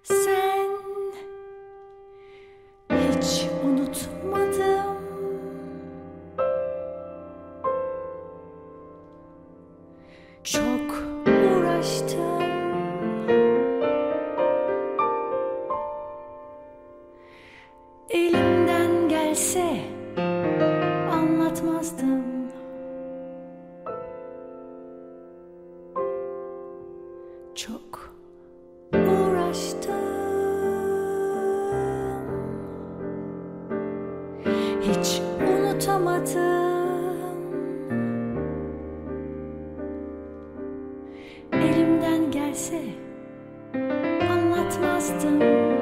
Sen hiç unutmadım. Çok uğraştım. Elimden gelse anlatmazdım. Çok uğraştım. Hiç unutamadım. Elimden gelse anlatmazdım.